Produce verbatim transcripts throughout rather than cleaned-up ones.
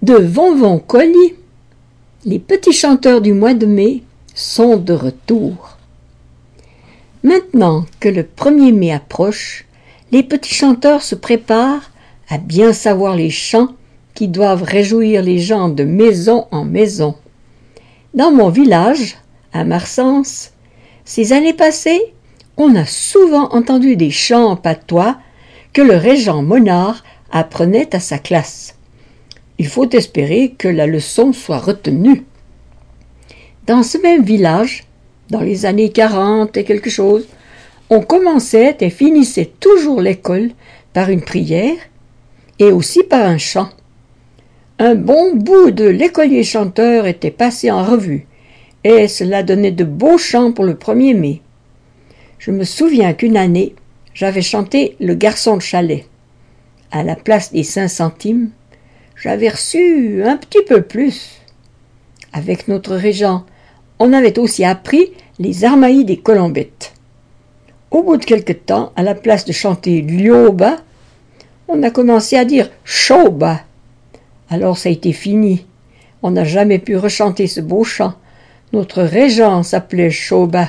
De Von Colli, les petits chanteurs du mois de mai sont de retour. Maintenant que le premier mai approche, les petits chanteurs se préparent à bien savoir les chants qui doivent réjouir les gens de maison en maison. Dans mon village, à Marsens, ces années passées, on a souvent entendu des chants en patois que le régent Monard apprenait à sa classe. Il faut espérer que la leçon soit retenue. Dans ce même village, dans les années quarante et quelque chose, on commençait et finissait toujours l'école par une prière et aussi par un chant. Un bon bout de l'écolier chanteur était passé en revue, et cela donnait de beaux chants pour le premier mai. Je me souviens qu'une année, j'avais chanté « Le garçon de chalet ». À la place des cinq centimes, j'avais reçu un petit peu plus. Avec notre régent, on avait aussi appris les Armailles des Colombettes. Au bout de quelque temps, à la place de chanter « Lioba », on a commencé à dire « Choba ». Alors ça a été fini. On n'a jamais pu rechanter ce beau chant. Notre régent s'appelait Choba.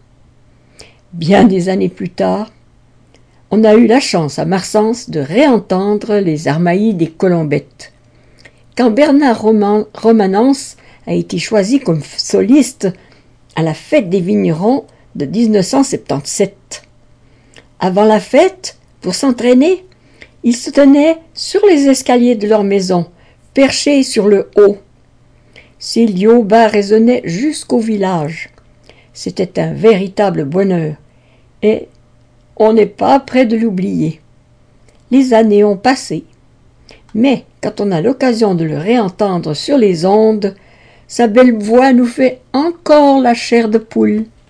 Bien des années plus tard, on a eu la chance à Marsens de réentendre les Armailles des Colombettes. Quand Bernard Roman, Romanens a été choisi comme soliste à la fête des vignerons de dix-neuf cent soixante-dix-sept. Avant la fête, pour s'entraîner, ils se tenaient sur les escaliers de leur maison, perchés sur le haut. Ces liobas résonnaient jusqu'au village. C'était un véritable bonheur, et on n'est pas près de l'oublier. Les années ont passé, mais quand on a l'occasion de le réentendre sur les ondes, sa belle voix nous fait encore la chair de poule.